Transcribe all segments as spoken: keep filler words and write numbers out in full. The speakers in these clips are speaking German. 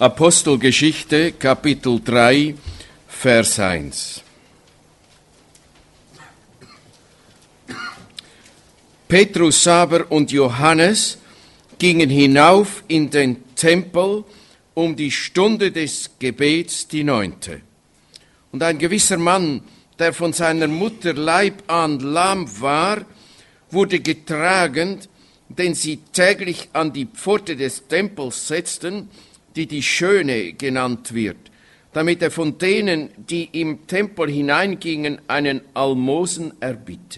Apostelgeschichte, Kapitel drei, Vers eins. Petrus aber und Johannes gingen hinauf in den Tempel um die Stunde des Gebets, die neunte. Und ein gewisser Mann, der von seiner Mutter Leib an lahm war, wurde getragen, den sie täglich an die Pforte des Tempels setzten, die die Schöne genannt wird, damit er von denen, die im Tempel hineingingen, einen Almosen erbitte.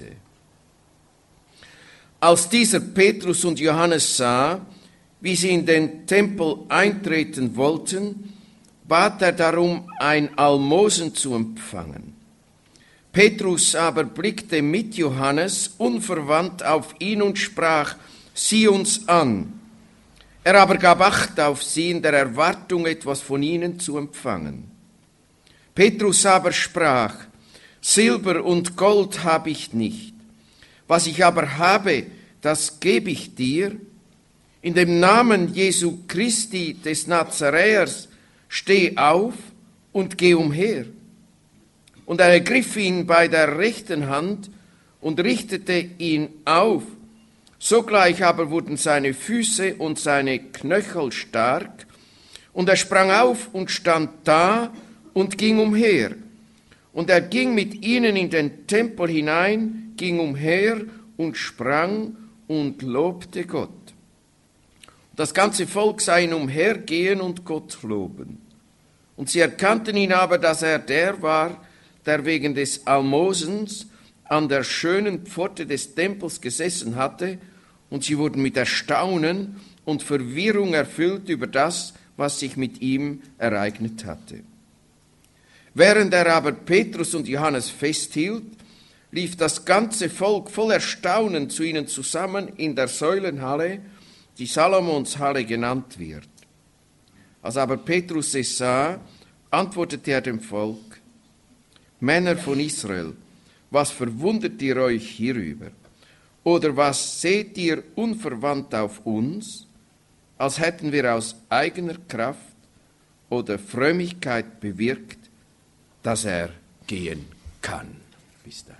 Als dieser Petrus und Johannes sah, wie sie in den Tempel eintreten wollten, bat er darum, ein Almosen zu empfangen. Petrus aber blickte mit Johannes unverwandt auf ihn und sprach: Sieh uns an. Er aber gab Acht auf sie in der Erwartung, etwas von ihnen zu empfangen. Petrus aber sprach: Silber und Gold habe ich nicht. Was ich aber habe, das gebe ich dir. In dem Namen Jesu Christi des Nazaräers steh auf und geh umher. Und er ergriff ihn bei der rechten Hand und richtete ihn auf. Sogleich aber wurden seine Füße und seine Knöchel stark, und er sprang auf und stand da und ging umher. Und er ging mit ihnen in den Tempel hinein, ging umher und sprang und lobte Gott. Das ganze Volk sah ihn umhergehen und Gott loben. Und sie erkannten ihn aber, dass er der war, der wegen des Almosens an der schönen Pforte des Tempels gesessen hatte, und sie wurden mit Erstaunen und Verwirrung erfüllt über das, was sich mit ihm ereignet hatte. Während er aber Petrus und Johannes festhielt, lief das ganze Volk voll Erstaunen zu ihnen zusammen in der Säulenhalle, die Salomonshalle genannt wird. Als aber Petrus es sah, antwortete er dem Volk: Männer von Israel, was verwundert ihr euch hierüber? Oder was seht ihr unverwandt auf uns, als hätten wir aus eigener Kraft oder Frömmigkeit bewirkt, dass er gehen kann? Bis dahin.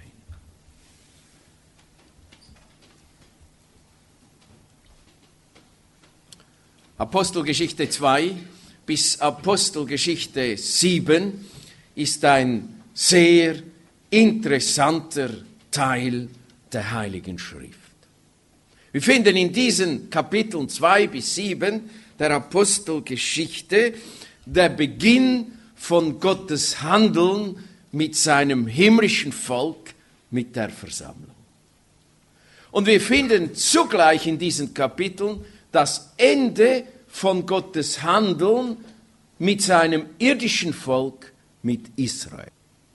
Apostelgeschichte zwei bis Apostelgeschichte sieben ist ein sehr interessanter Teil der Heiligen Schrift. Wir finden in diesen Kapiteln zwei bis sieben der Apostelgeschichte der Beginn von Gottes Handeln mit seinem himmlischen Volk, mit der Versammlung. Und wir finden zugleich in diesen Kapiteln das Ende von Gottes Handeln mit seinem irdischen Volk, mit Israel.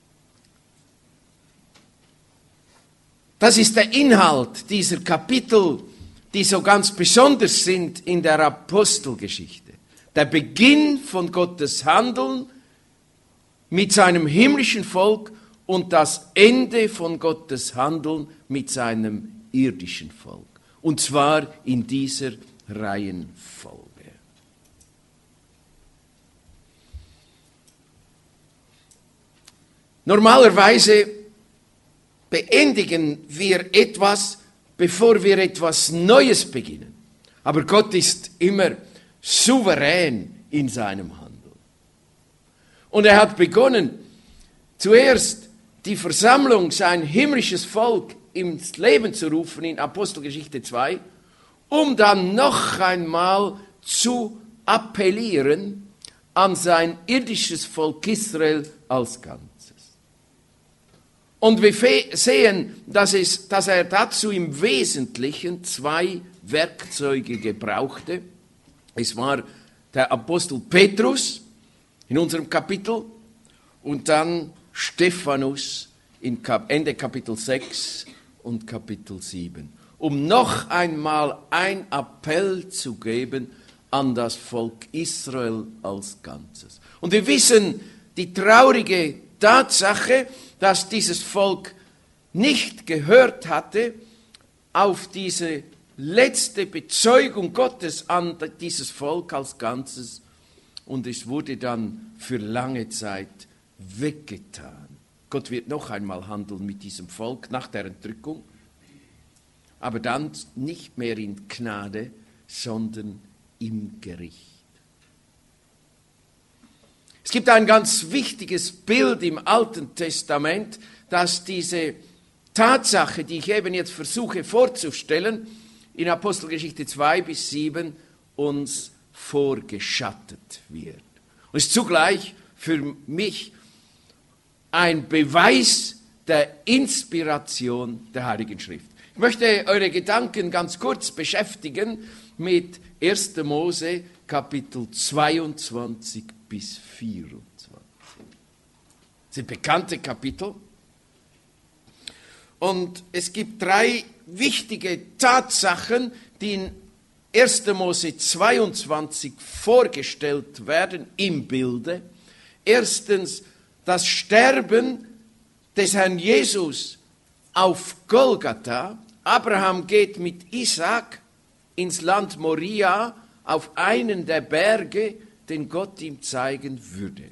Das ist der Inhalt dieser Kapitel, die so ganz besonders sind in der Apostelgeschichte. Der Beginn von Gottes Handeln mit seinem himmlischen Volk und das Ende von Gottes Handeln mit seinem irdischen Volk. Und zwar in dieser Reihenfolge. Normalerweise beendigen wir etwas, bevor wir etwas Neues beginnen. Aber Gott ist immer souverän in seinem Handeln. Und er hat begonnen, zuerst die Versammlung, sein himmlisches Volk, ins Leben zu rufen in Apostelgeschichte zwei, um dann noch einmal zu appellieren an sein irdisches Volk Israel als Ganzes. Und wir sehen, dass, es, dass er dazu im Wesentlichen zwei Werkzeuge gebrauchte. Es war der Apostel Petrus in unserem Kapitel und dann Stephanus in Ende Kapitel sechs und Kapitel sieben, um noch einmal ein Appell zu geben an das Volk Israel als Ganzes. Und wir wissen die traurige Tatsache, dass dieses Volk nicht gehört hatte auf diese letzte Bezeugung Gottes an dieses Volk als Ganzes und es wurde dann für lange Zeit weggetan. Gott wird noch einmal handeln mit diesem Volk nach der Entrückung, aber dann nicht mehr in Gnade, sondern im Gericht. Es gibt ein ganz wichtiges Bild im Alten Testament, das diese Tatsache, die ich eben jetzt versuche vorzustellen, in Apostelgeschichte zwei bis sieben uns vorgeschattet wird. Und es ist zugleich für mich ein Beweis der Inspiration der Heiligen Schrift. Ich möchte eure Gedanken ganz kurz beschäftigen mit erster Mose Kapitel zweiundzwanzig bis vierundzwanzig. Das sind bekannte Kapitel. Und es gibt drei wichtige Tatsachen, die in erster Mose zweiundzwanzig vorgestellt werden im Bilde. Erstens das Sterben des Herrn Jesus auf Golgatha. Abraham geht mit Isaak ins Land Moria auf einen der Berge, den Gott ihm zeigen würde.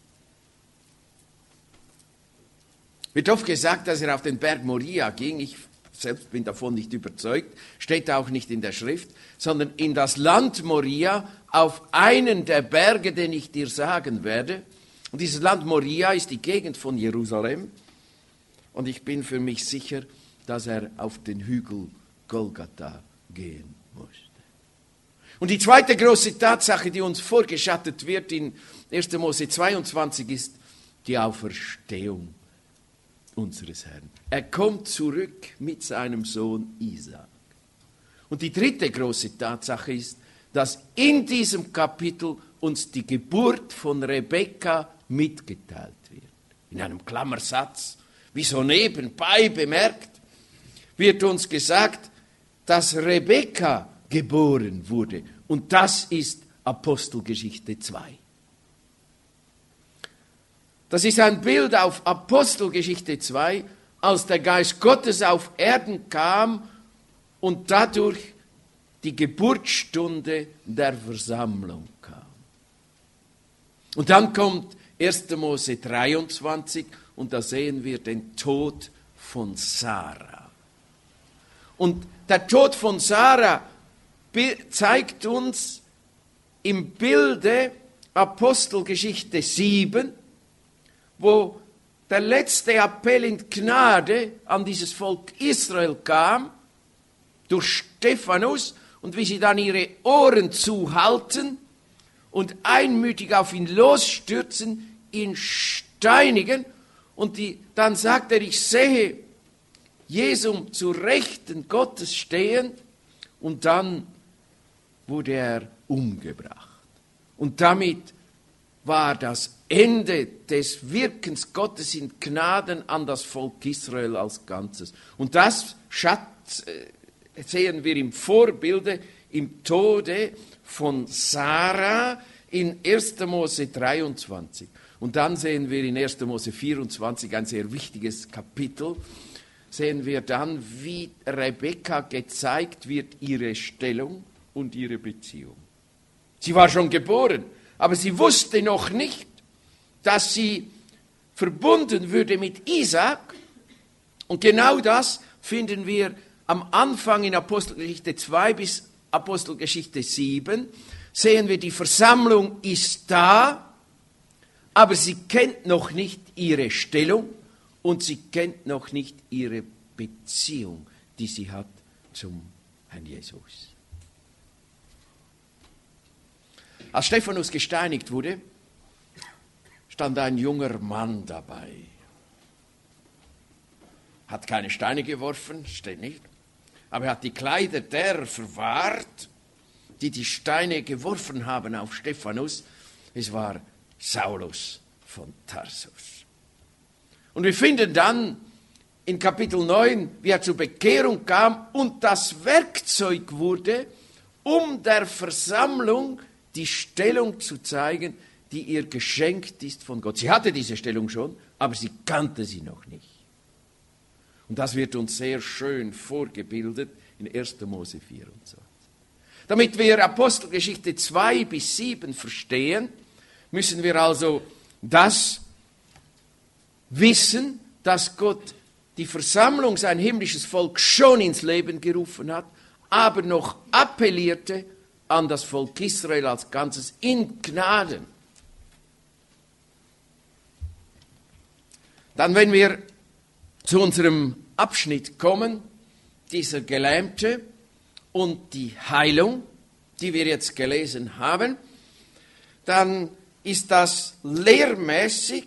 Wird oft gesagt, dass er auf den Berg Moria ging. Ich selbst bin davon nicht überzeugt, steht auch nicht in der Schrift, sondern in das Land Moria auf einen der Berge, den ich dir sagen werde. Und dieses Land Moria ist die Gegend von Jerusalem. Und ich bin für mich sicher, dass er auf den Hügel Golgatha gehen musste. Und die zweite große Tatsache, die uns vorgeschattet wird in erster Mose zweiundzwanzig, ist die Auferstehung unseres Herrn. Er kommt zurück mit seinem Sohn Isaak. Und die dritte große Tatsache ist, dass in diesem Kapitel uns die Geburt von Rebekka mitgeteilt wird. In einem Klammersatz, wie so nebenbei bemerkt, wird uns gesagt, dass Rebekka geboren wurde. Und das ist Apostelgeschichte zwei. Das ist ein Bild auf Apostelgeschichte zwei, als der Geist Gottes auf Erden kam und dadurch die Geburtsstunde der Versammlung kam. Und dann kommt erster Mose dreiundzwanzig und da sehen wir den Tod von Sarah. Und der Tod von Sarah zeigt uns im Bilde Apostelgeschichte sieben, wo der letzte Appell in Gnade an dieses Volk Israel kam, durch Stephanus, und wie sie dann ihre Ohren zuhalten und einmütig auf ihn losstürzen, ihn steinigen, und die, dann sagt er, ich sehe Jesum zu Rechten Gottes stehen, und dann wurde er umgebracht. Und damit war das Ende des Wirkens Gottes in Gnaden an das Volk Israel als Ganzes. Und das Schatz, äh, sehen wir im Vorbilde, im Tode von Sarah in erster Mose dreiundzwanzig. Und dann sehen wir in erster Mose vierundzwanzig ein sehr wichtiges Kapitel, sehen wir dann, wie Rebekka gezeigt wird, ihre Stellung und ihre Beziehung. Sie war schon geboren, aber sie wusste noch nicht, dass sie verbunden würde mit Isaak. Und genau das finden wir am Anfang in Apostelgeschichte zwei bis Apostelgeschichte sieben. Sehen wir, die Versammlung ist da, aber sie kennt noch nicht ihre Stellung und sie kennt noch nicht ihre Beziehung, die sie hat zum Herrn Jesus. Als Stephanus gesteinigt wurde, stand ein junger Mann dabei. Hat keine Steine geworfen, steht nicht, aber er hat die Kleider derer verwahrt, die die Steine geworfen haben auf Stephanus. Es war Saulus von Tarsus. Und wir finden dann in Kapitel neun, wie er zur Bekehrung kam und das Werkzeug wurde, um der Versammlung die Stellung zu zeigen, die ihr geschenkt ist von Gott. Sie hatte diese Stellung schon, aber sie kannte sie noch nicht. Und das wird uns sehr schön vorgebildet in erster Mose vierundzwanzig. Damit wir Apostelgeschichte zwei bis sieben verstehen, müssen wir also das wissen, dass Gott die Versammlung, sein himmlisches Volk, schon ins Leben gerufen hat, aber noch appellierte an das Volk Israel als Ganzes in Gnaden. Dann, wenn wir zu unserem Abschnitt kommen, dieser Gelähmte und die Heilung, die wir jetzt gelesen haben, dann ist das lehrmäßig,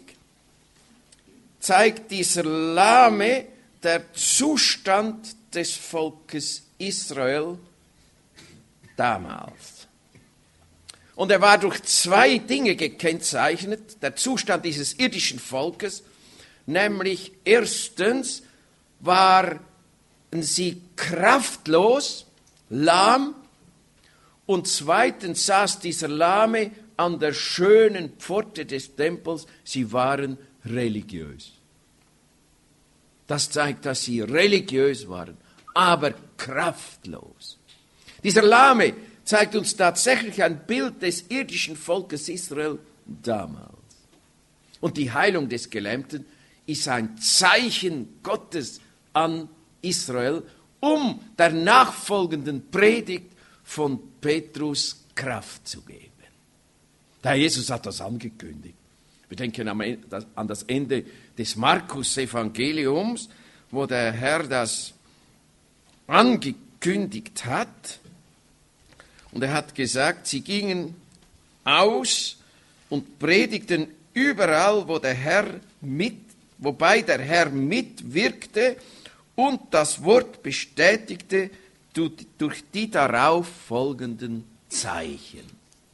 zeigt dieser Lahme der Zustand des Volkes Israel damals. Und er war durch zwei Dinge gekennzeichnet, der Zustand dieses irdischen Volkes, nämlich erstens waren sie kraftlos, lahm, und zweitens saß dieser Lahme an der schönen Pforte des Tempels, sie waren religiös. Das zeigt, dass sie religiös waren, aber kraftlos. Dieser Lahme zeigt uns tatsächlich ein Bild des irdischen Volkes Israel damals. Und die Heilung des Gelähmten ist ein Zeichen Gottes an Israel, um der nachfolgenden Predigt von Petrus Kraft zu geben. Der Herr Jesus hat das angekündigt. Wir denken an das Ende des Markus-Evangeliums, wo der Herr das angekündigt hat. Und er hat gesagt, sie gingen aus und predigten überall, wo der Herr mit, wobei der Herr mitwirkte und das Wort bestätigte durch die darauf folgenden Zeichen.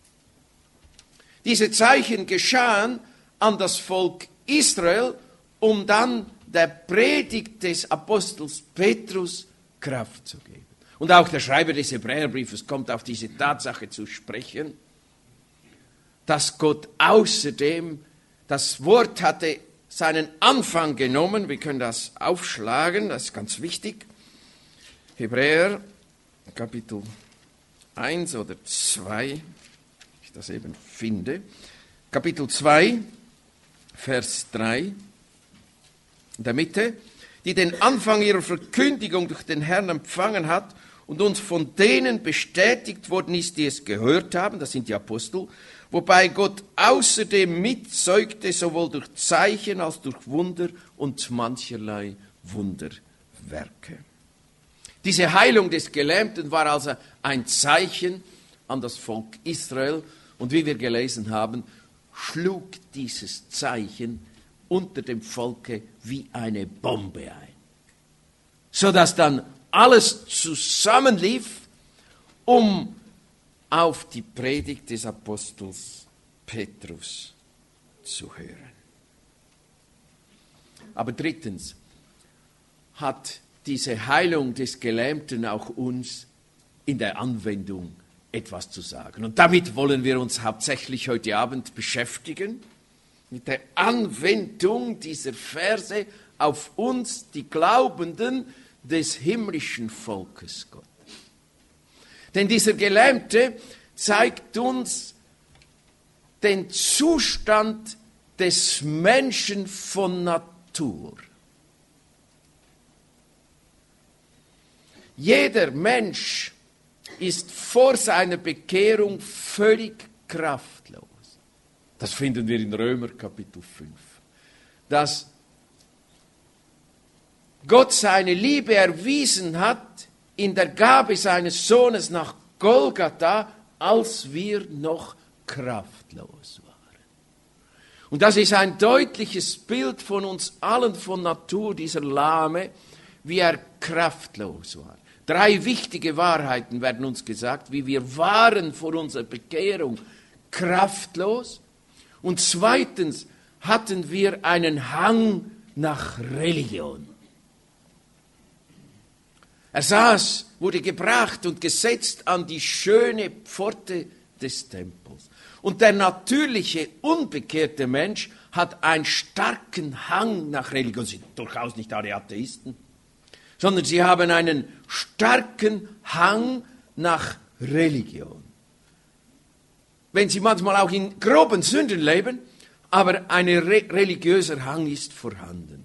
Diese Zeichen geschahen an das Volk Israel, um dann der Predigt des Apostels Petrus Kraft zu geben. Und auch der Schreiber des Hebräerbriefes kommt auf diese Tatsache zu sprechen, dass Gott außerdem, das Wort hatte seinen Anfang genommen, wir können das aufschlagen, das ist ganz wichtig, Hebräer Kapitel eins oder zwei, wenn ich das eben finde, Kapitel zwei, Vers drei, in der Mitte, die den Anfang ihrer Verkündigung durch den Herrn empfangen hat und uns von denen bestätigt worden ist, die es gehört haben, das sind die Apostel, wobei Gott außerdem mitzeugte, sowohl durch Zeichen als durch Wunder und mancherlei Wunderwerke. Diese Heilung des Gelähmten war also ein Zeichen an das Volk Israel und wie wir gelesen haben, schlug dieses Zeichen unter dem Volke wie eine Bombe ein, sodass dann alles zusammenlief, um auf die Predigt des Apostels Petrus zu hören. Aber drittens hat diese Heilung des Gelähmten auch uns in der Anwendung etwas zu sagen. Und damit wollen wir uns hauptsächlich heute Abend beschäftigen, mit der Anwendung dieser Verse auf uns, die Glaubenden des himmlischen Volkes Gottes. Denn dieser Gelähmte zeigt uns den Zustand des Menschen von Natur. Jeder Mensch ist vor seiner Bekehrung völlig kraftlos. Das finden wir in Römer Kapitel fünf. Dass Gott seine Liebe erwiesen hat in der Gabe seines Sohnes nach Golgatha, als wir noch kraftlos waren. Und das ist ein deutliches Bild von uns allen von Natur, dieser Lahme, wie er kraftlos war. Drei wichtige Wahrheiten werden uns gesagt, wie wir waren vor unserer Bekehrung kraftlos. Und zweitens hatten wir einen Hang nach Religion. Er saß, wurde gebracht und gesetzt an die schöne Pforte des Tempels. Und der natürliche, unbekehrte Mensch hat einen starken Hang nach Religion. Sie sind durchaus nicht alle Atheisten, sondern sie haben einen starken Hang nach Religion. wenn sie manchmal auch in groben Sünden leben, aber ein re religiöser Hang ist vorhanden.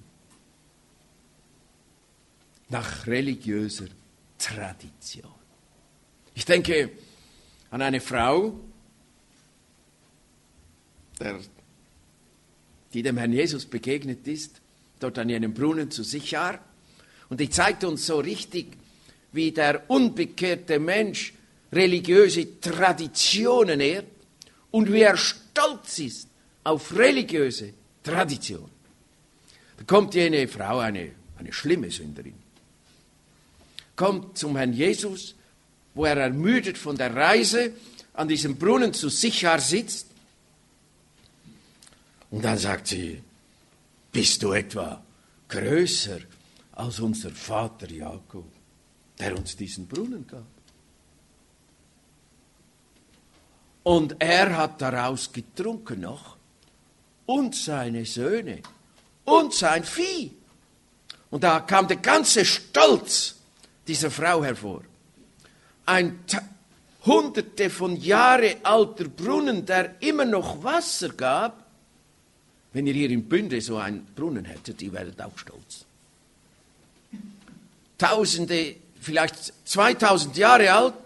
Nach religiöser Tradition. Ich denke an eine Frau, der, die dem Herrn Jesus begegnet ist, dort an jenem Brunnen zu Sichar. Und die zeigt uns so richtig, wie der unbekehrte Mensch religiöse Traditionen ehrt und wie er stolz ist auf religiöse Tradition. Da kommt jene Frau, eine, eine schlimme Sünderin, kommt zum Herrn Jesus, wo er ermüdet von der Reise an diesem Brunnen zu Sichar sitzt. Und dann sagt sie, bist du etwa größer als unser Vater Jakob, der uns diesen Brunnen gab? Und er hat daraus getrunken noch, und seine Söhne, und sein Vieh. Und da kam der ganze Stolz dieser Frau hervor. Ein hunderte von Jahre alter Brunnen, der immer noch Wasser gab. Wenn ihr hier in Bünde so einen Brunnen hättet, ihr werdet auch stolz. Tausende, vielleicht zweitausend Jahre alt,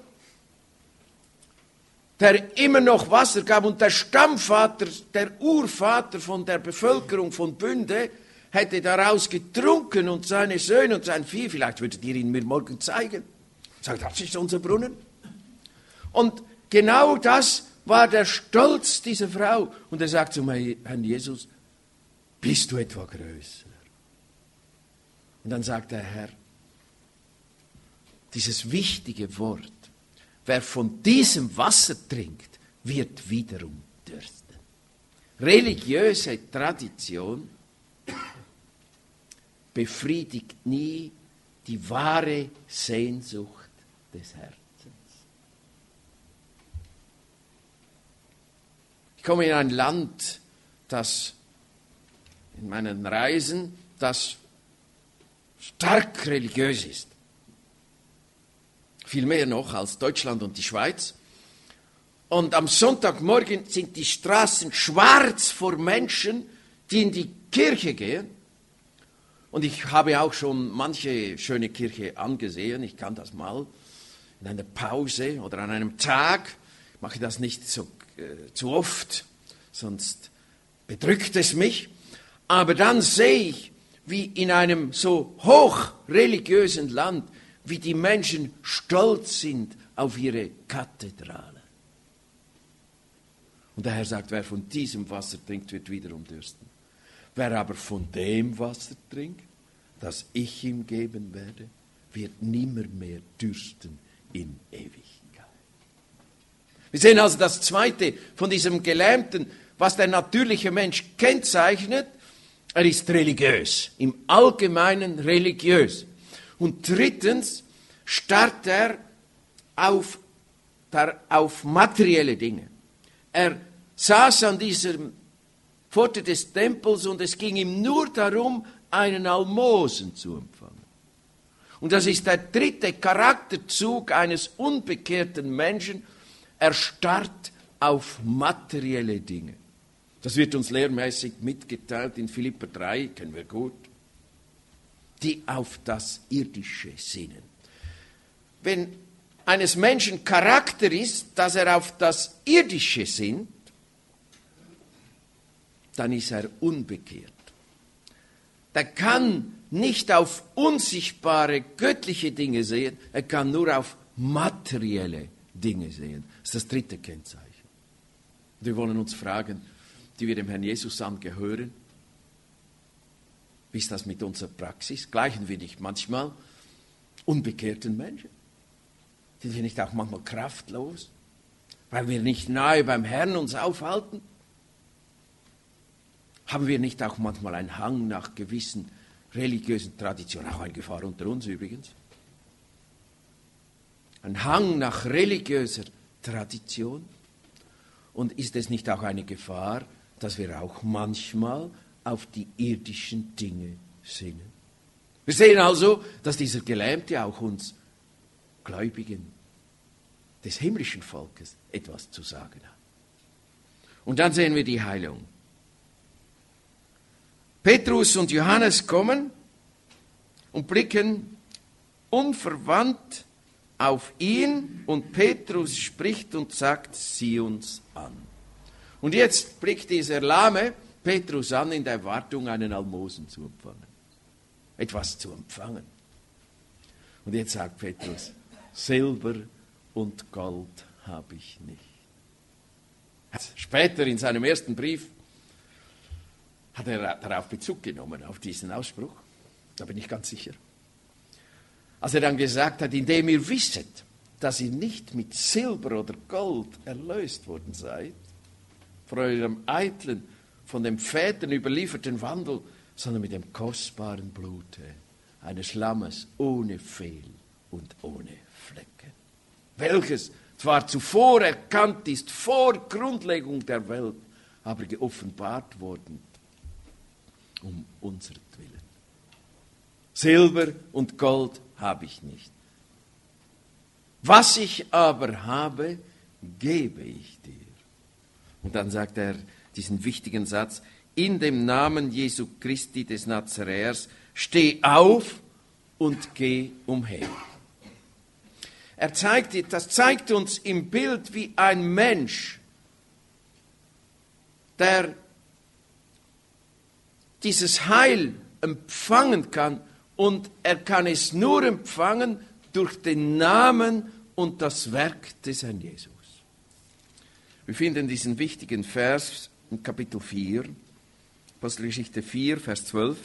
der immer noch Wasser gab, und der Stammvater, der Urvater von der Bevölkerung von Bünde, hätte daraus getrunken, und seine Söhne und sein Vieh. Vielleicht würdet ihr ihn mir morgen zeigen. Sagt, das ist unser Brunnen. Und genau das war der Stolz dieser Frau. Und er sagt zum Herrn Jesus, bist du etwa größer? Und dann sagt der Herr, dieses wichtige Wort, wer von diesem Wasser trinkt, wird wiederum dürsten. Religiöse Tradition befriedigt nie die wahre Sehnsucht des Herzens. Ich komme in ein Land, das in meinen Reisen, das stark religiös ist. Viel mehr noch als Deutschland und die Schweiz. Und am Sonntagmorgen sind die Straßen schwarz vor Menschen, die in die Kirche gehen. Und ich habe auch schon manche schöne Kirche angesehen. Ich kann das mal in einer Pause oder an einem Tag. Ich mache das nicht so äh, zu oft, sonst bedrückt es mich. Aber dann sehe ich, wie in einem so hochreligiösen Land, wie die Menschen stolz sind auf ihre Kathedrale. Und der Herr sagt, wer von diesem Wasser trinkt, wird wiederum dürsten. Wer aber von dem Wasser trinkt, das ich ihm geben werde, wird nimmer mehr dürsten in Ewigkeit. Wir sehen also das Zweite von diesem Gelähmten, was der natürliche Mensch kennzeichnet. Er ist religiös, im Allgemeinen religiös. Und drittens starrt er auf, der, auf materielle Dinge. Er saß an dieser Pforte des Tempels und es ging ihm nur darum, einen Almosen zu empfangen. Und das ist der dritte Charakterzug eines unbekehrten Menschen. Er starrt auf materielle Dinge. Das wird uns lehrmäßig mitgeteilt in Philipper drei, kennen wir gut. Die auf das Irdische sinnen. Wenn eines Menschen Charakter ist, dass er auf das Irdische sinnt, dann ist er unbekehrt. Der kann nicht auf unsichtbare, göttliche Dinge sehen, er kann nur auf materielle Dinge sehen. Das ist das dritte Kennzeichen. Und wir wollen uns fragen, die wir dem Herrn Jesus angehören, wie ist das mit unserer Praxis? Gleichen wir nicht manchmal unbekehrten Menschen? Sind wir nicht auch manchmal kraftlos, weil wir nicht nahe beim Herrn uns aufhalten? Haben wir nicht auch manchmal einen Hang nach gewissen religiösen Traditionen, auch eine Gefahr unter uns übrigens? Ein Hang nach religiöser Tradition? Und ist es nicht auch eine Gefahr, dass wir auch manchmal auf die irdischen Dinge sinnen? Wir sehen also, dass dieser Gelähmte auch uns Gläubigen des himmlischen Volkes etwas zu sagen hat. Und dann sehen wir die Heilung. Petrus und Johannes kommen und blicken unverwandt auf ihn und Petrus spricht und sagt, sieh uns an. Und jetzt blickt dieser Lahme Petrus an in der Erwartung, einen Almosen zu empfangen. Etwas zu empfangen. Und jetzt sagt Petrus, Silber und Gold habe ich nicht. Später in seinem ersten Brief hat er darauf Bezug genommen, auf diesen Ausspruch. Da bin ich ganz sicher. Als er dann gesagt hat, indem ihr wisset, dass ihr nicht mit Silber oder Gold erlöst worden seid, von eurem eitlen, von den Vätern überlieferten Wandel, sondern mit dem kostbaren Blute eines Lammes ohne Fehl und ohne Flecken, welches zwar zuvor erkannt ist, vor Grundlegung der Welt, aber geoffenbart worden, um unseretwillen. Silber und Gold habe ich nicht. Was ich aber habe, gebe ich dir. Und dann sagt er diesen wichtigen Satz, in dem Namen Jesu Christi des Nazaräers, steh auf und geh umher. Er zeigt, das zeigt uns im Bild, wie ein Mensch, der dieses Heil empfangen kann, und er kann es nur empfangen durch den Namen und das Werk des Herrn Jesus. Wir finden diesen wichtigen Vers in Kapitel vier, Apostelgeschichte vier, Vers zwölf.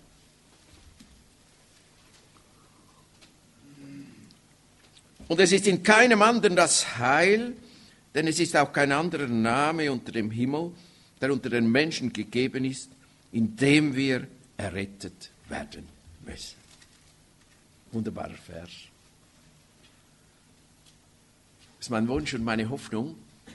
Und es ist in keinem anderen das Heil, denn es ist auch kein anderer Name unter dem Himmel, der unter den Menschen gegeben ist, in dem wir errettet werden müssen. Wunderbarer Vers. Es ist mein Wunsch und meine Hoffnung,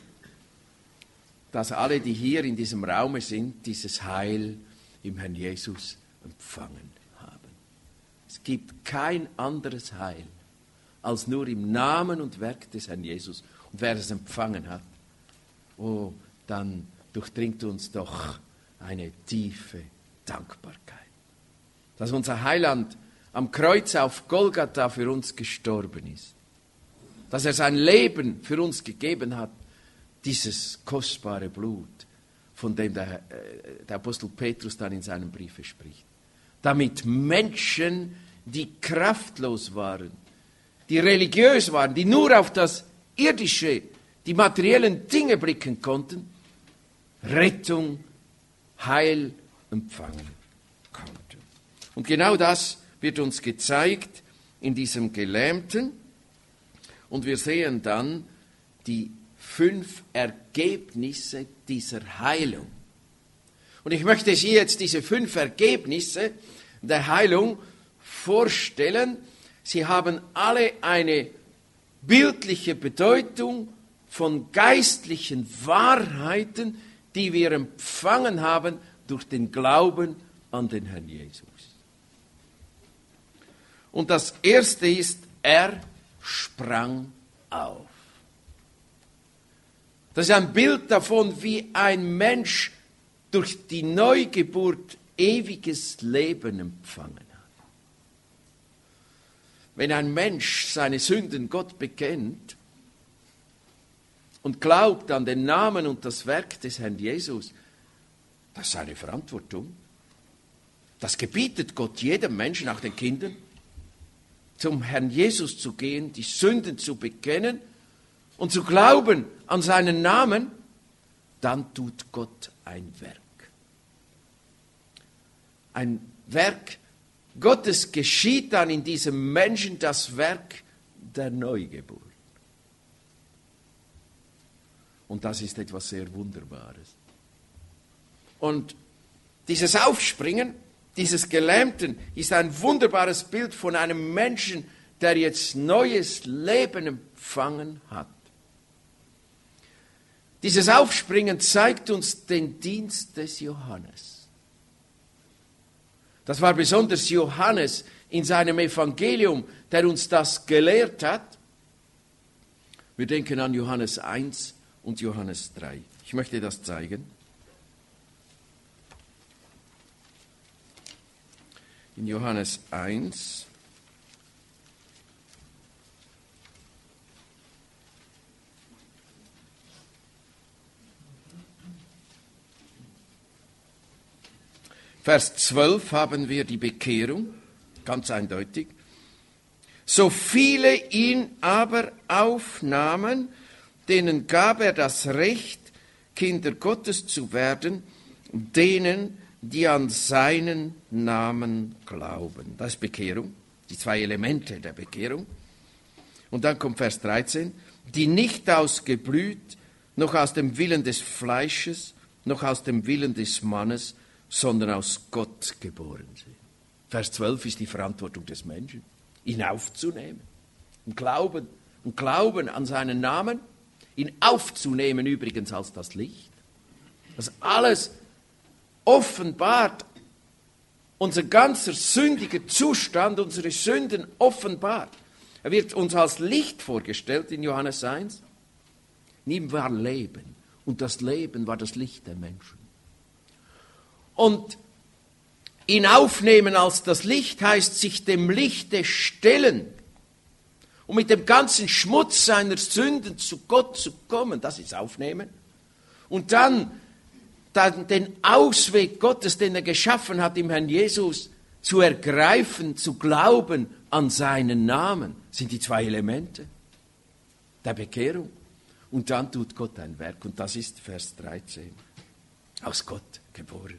dass alle, die hier in diesem Raume sind, dieses Heil im Herrn Jesus empfangen haben. Es gibt kein anderes Heil als nur im Namen und Werk des Herrn Jesus. Und wer es empfangen hat, oh, dann durchdringt uns doch eine tiefe Dankbarkeit. Dass unser Heiland am Kreuz auf Golgatha für uns gestorben ist. Dass er sein Leben für uns gegeben hat, dieses kostbare Blut, von dem der, äh, der Apostel Petrus dann in seinem Briefe spricht. Damit Menschen, die kraftlos waren, die religiös waren, die nur auf das Irdische, die materiellen Dinge blicken konnten, Rettung, Heil empfangen konnten. Und genau das wird uns gezeigt in diesem Gelähmten. Und wir sehen dann die fünf Ergebnisse dieser Heilung. Und ich möchte Sie jetzt diese fünf Ergebnisse der Heilung vorstellen. Sie haben alle eine bildliche Bedeutung von geistlichen Wahrheiten, die wir empfangen haben durch den Glauben an den Herrn Jesus. Und das erste ist, er sprang auf. Das ist ein Bild davon, wie ein Mensch durch die Neugeburt ewiges Leben empfangen hat. Wenn ein Mensch seine Sünden Gott bekennt und glaubt an den Namen und das Werk des Herrn Jesus, das ist seine Verantwortung. Das gebietet Gott jedem Menschen, auch den Kindern, zum Herrn Jesus zu gehen, die Sünden zu bekennen und zu glauben an seinen Namen, dann tut Gott ein Werk. Ein Werk Gottes geschieht dann in diesem Menschen das Werk der Neugeburt. Und das ist etwas sehr Wunderbares. Und dieses Aufspringen, dieses Gelähmten, ist ein wunderbares Bild von einem Menschen, der jetzt neues Leben empfangen hat. Dieses Aufspringen zeigt uns den Dienst des Johannes. Das war besonders Johannes in seinem Evangelium, der uns das gelehrt hat. Wir denken an Johannes eins und Johannes drei. Ich Ich möchte das zeigen. In Johannes eins. Vers zwölf haben wir die Bekehrung, ganz eindeutig. So viele ihn aber aufnahmen, denen gab er das Recht, Kinder Gottes zu werden, denen, die an seinen Namen glauben. Das ist Bekehrung, die zwei Elemente der Bekehrung. Und dann kommt Vers dreizehn, die nicht aus Geblüt, noch aus dem Willen des Fleisches, noch aus dem Willen des Mannes, sondern aus Gott geboren sind. Vers zwölf ist die Verantwortung des Menschen, ihn aufzunehmen und glauben, und glauben an seinen Namen, ihn aufzunehmen übrigens als das Licht, das alles offenbart, unser ganzer sündiger Zustand, unsere Sünden offenbart. Er wird uns als Licht vorgestellt in Johannes eins. In ihm war Leben und das Leben war das Licht der Menschen. Und ihn aufnehmen als das Licht heißt sich dem Lichte stellen und mit dem ganzen Schmutz seiner Sünden zu Gott zu kommen, das ist aufnehmen. Und dann, dann den Ausweg Gottes, den er geschaffen hat im Herrn Jesus, zu ergreifen, zu glauben an seinen Namen, sind die zwei Elemente der Bekehrung. Und dann tut Gott ein Werk und das ist Vers dreizehn. Aus Gott geboren.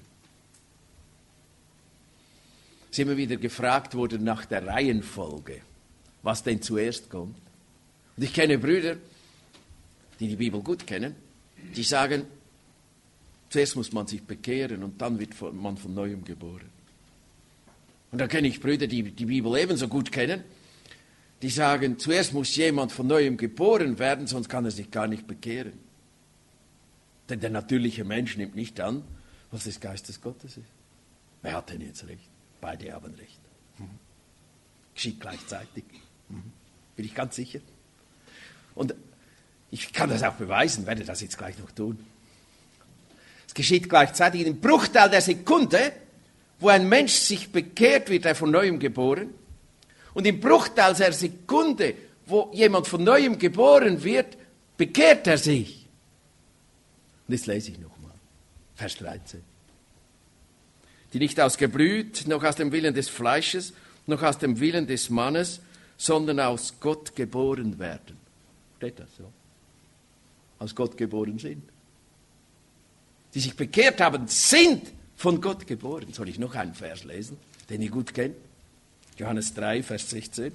Es ist immer wieder gefragt worden nach der Reihenfolge, was denn zuerst kommt. Und ich kenne Brüder, die die Bibel gut kennen, die sagen, zuerst muss man sich bekehren und dann wird man von Neuem geboren. Und dann kenne ich Brüder, die die Bibel ebenso gut kennen, die sagen, zuerst muss jemand von Neuem geboren werden, sonst kann er sich gar nicht bekehren. Denn der natürliche Mensch nimmt nicht an, was des Geistes Gottes ist. Wer hat denn jetzt recht? Beide haben recht. Mhm. Geschieht gleichzeitig. Mhm. Bin ich ganz sicher. Und ich kann das auch beweisen, werde das jetzt gleich noch tun. Es geschieht gleichzeitig in einem Bruchteil der Sekunde, wo ein Mensch sich bekehrt, wird er von Neuem geboren. Und im Bruchteil der Sekunde, wo jemand von Neuem geboren wird, bekehrt er sich. Und jetzt lese ich nochmal. Vers dreizehn. Die nicht aus Geblüt, noch aus dem Willen des Fleisches, noch aus dem Willen des Mannes, sondern aus Gott geboren werden. Steht das so? Aus Gott geboren sind. Die sich bekehrt haben, sind von Gott geboren. Soll ich noch einen Vers lesen, den ihr gut kennt? Johannes drei, Vers sechzehn.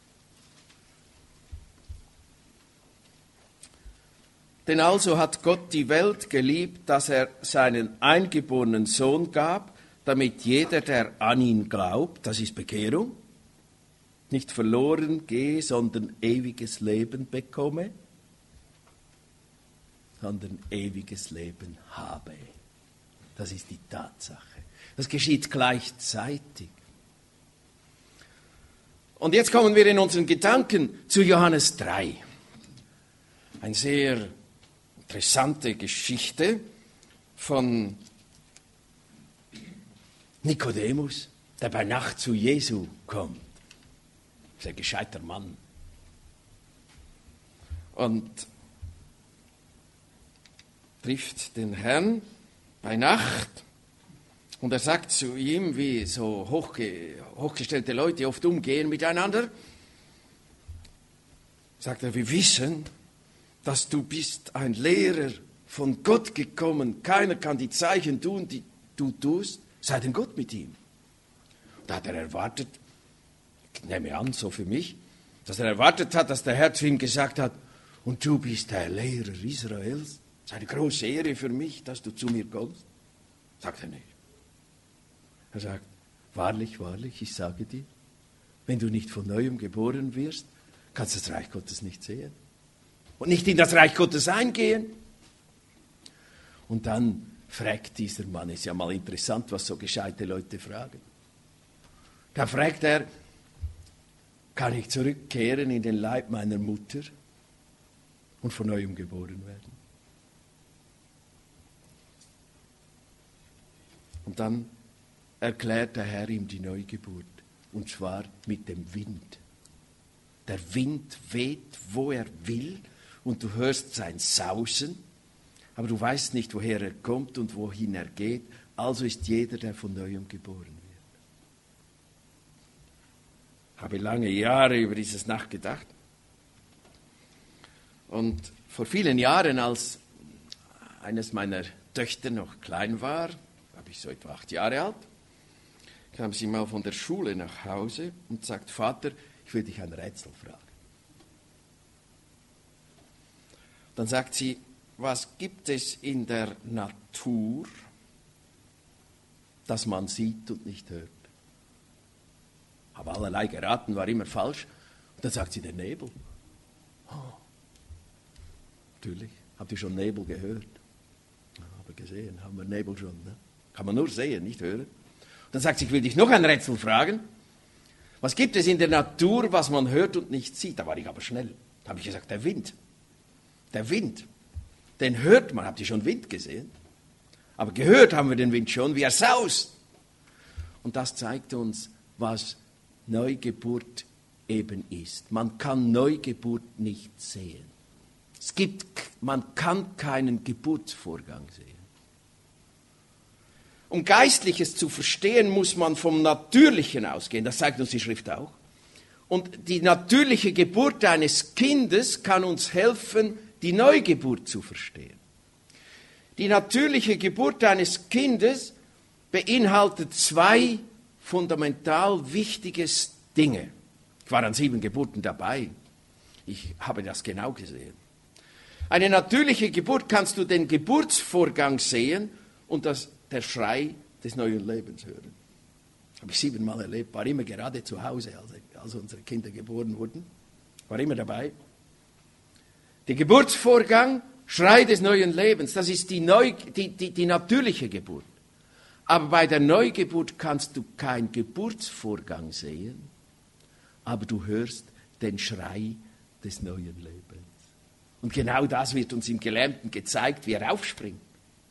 Denn also hat Gott die Welt geliebt, dass er seinen eingeborenen Sohn gab, damit jeder, der an ihn glaubt, das ist Bekehrung, nicht verloren gehe, sondern ewiges Leben bekomme, sondern ewiges Leben habe. Das ist die Tatsache. Das geschieht gleichzeitig. Und jetzt kommen wir in unseren Gedanken zu Johannes drei. Eine sehr interessante Geschichte von Nikodemus, der bei Nacht zu Jesu kommt. Das ist ein gescheiter Mann. Und trifft den Herrn bei Nacht und er sagt zu ihm, wie so hochge- hochgestellte Leute oft umgehen miteinander, sagt er, wir wissen, dass du bist ein Lehrer von Gott gekommen. Keiner kann die Zeichen tun, die du tust. Sei denn Gott mit ihm. Da hat er erwartet, ich nehme an, so für mich, dass er erwartet hat, dass der Herr zu ihm gesagt hat, und du bist der Lehrer Israels. Es ist eine große Ehre für mich, dass du zu mir kommst. Sagt er nicht. Er sagt, wahrlich, wahrlich, ich sage dir, wenn du nicht von Neuem geboren wirst, kannst du das Reich Gottes nicht sehen. Und nicht in das Reich Gottes eingehen. Und dann fragt dieser Mann, ist ja mal interessant, was so gescheite Leute fragen. Da fragt er, kann ich zurückkehren in den Leib meiner Mutter und von Neuem geboren werden? Und dann erklärt der Herr ihm die Neugeburt. Und zwar mit dem Wind. Der Wind weht, wo er will, und du hörst sein Sausen, aber du weißt nicht, woher er kommt und wohin er geht. Also ist jeder, der von Neuem geboren wird. Ich habe lange Jahre über dieses nachgedacht. Und vor vielen Jahren, als eines meiner Töchter noch klein war, war ich so etwa acht Jahre alt, kam sie mal von der Schule nach Hause und sagt: Vater, ich will dich ein Rätsel fragen. Dann sagt sie: Was gibt es in der Natur, das man sieht und nicht hört? Habe allerlei geraten, war immer falsch. Und dann sagt sie: Der Nebel. Oh. Natürlich, habt ihr schon Nebel gehört? Ja, aber gesehen haben wir Nebel schon. Ne? Kann man nur sehen, nicht hören. Und dann sagt sie: Ich will dich noch ein Rätsel fragen. Was gibt es in der Natur, was man hört und nicht sieht? Da war ich aber schnell. Da habe ich gesagt: Der Wind. Der Wind. Den hört man. Habt ihr schon Wind gesehen? Aber gehört haben wir den Wind schon, wie er saust. Und das zeigt uns, was Neugeburt eben ist. Man kann Neugeburt nicht sehen. Es gibt, man kann keinen Geburtsvorgang sehen. Um Geistliches zu verstehen, muss man vom Natürlichen ausgehen. Das zeigt uns die Schrift auch. Und die natürliche Geburt eines Kindes kann uns helfen, die Neugeburt zu verstehen. Die natürliche Geburt eines Kindes beinhaltet zwei fundamental wichtige Dinge. Ich war an sieben Geburten dabei. Ich habe das genau gesehen. Eine natürliche Geburt kannst du den Geburtsvorgang sehen und das, der Schrei des neuen Lebens hören. Habe ich siebenmal erlebt, war immer gerade zu Hause, als, als unsere Kinder geboren wurden. War immer dabei. Der Geburtsvorgang, Schrei des neuen Lebens, das ist die, Neu, die, die, die natürliche Geburt. Aber bei der Neugeburt kannst du keinen Geburtsvorgang sehen, aber du hörst den Schrei des neuen Lebens. Und genau das wird uns im Gelähmten gezeigt, wie er aufspringt.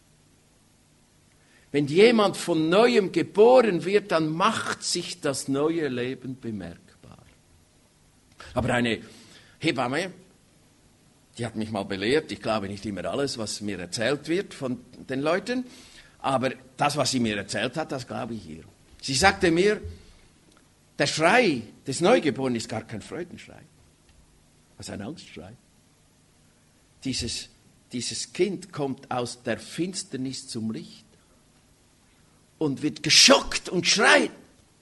Wenn jemand von Neuem geboren wird, dann macht sich das neue Leben bemerkbar. Aber eine Hebamme, die hat mich mal belehrt, ich glaube nicht immer alles, was mir erzählt wird von den Leuten, aber das, was sie mir erzählt hat, das glaube ich ihr. Sie sagte mir, der Schrei des Neugeborenen ist gar kein Freudenschrei, es ist ein Angstschrei. Dieses, dieses Kind kommt aus der Finsternis zum Licht und wird geschockt und schreit.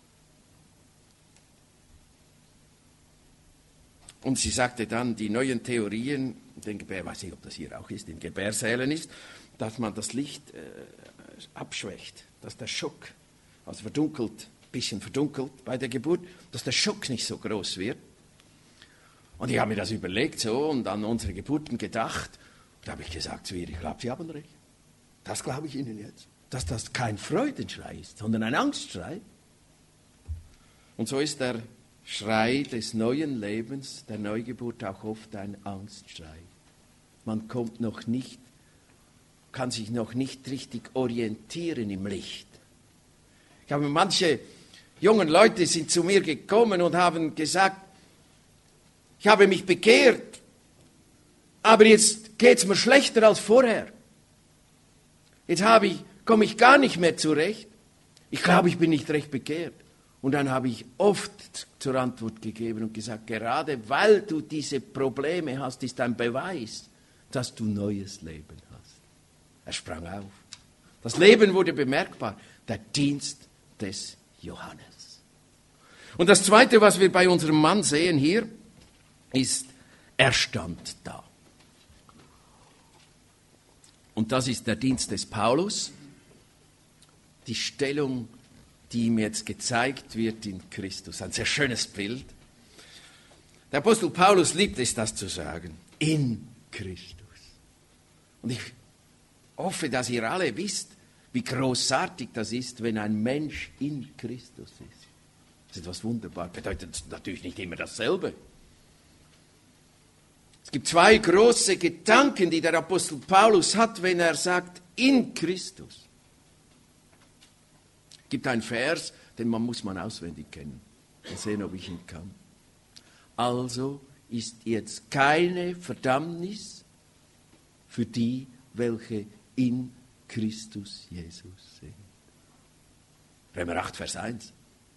Und sie sagte dann, die neuen Theorien, den Gebär, weiß nicht, ob das hier auch ist, in Gebärsälen ist, dass man das Licht äh, abschwächt, dass der Schock, also verdunkelt, ein bisschen verdunkelt bei der Geburt, dass der Schock nicht so groß wird. Und ich habe mir das überlegt so und an unsere Geburten gedacht. Und da habe ich gesagt zu ihr, ich glaube, Sie haben recht. Das glaube ich Ihnen jetzt. Dass das kein Freudenschrei ist, sondern ein Angstschrei. Und so ist der Schrei des neuen Lebens, der Neugeburt, auch oft ein Angstschrei. Man kommt noch nicht, kann sich noch nicht richtig orientieren im Licht. Ich habe manche jungen Leute sind zu mir gekommen und haben gesagt, ich habe mich bekehrt, aber jetzt geht es mir schlechter als vorher. Jetzt habe ich, komme ich gar nicht mehr zurecht. Ich glaube, ich bin nicht recht bekehrt. Und dann habe ich oft zur Antwort gegeben und gesagt, gerade weil du diese Probleme hast, ist ein Beweis, dass du neues Leben hast. Er sprang auf. Das Leben wurde bemerkbar. Der Dienst des Johannes. Und das Zweite, was wir bei unserem Mann sehen hier, ist, er stand da. Und das ist der Dienst des Paulus, die Stellung, die ihm jetzt gezeigt wird in Christus. Ein sehr schönes Bild. Der Apostel Paulus liebt es, das zu sagen. In Christus. Und ich hoffe, dass ihr alle wisst, wie großartig das ist, wenn ein Mensch in Christus ist. Das ist etwas Wunderbares. Bedeutet natürlich nicht immer dasselbe. Es gibt zwei große Gedanken, die der Apostel Paulus hat, wenn er sagt, in Christus. Es gibt einen Vers, den man muss man auswendig kennen. Mal sehen, ob ich ihn kann. Also ist jetzt keine Verdammnis für die, welche in Christus Jesus sind. Römer acht, Vers eins.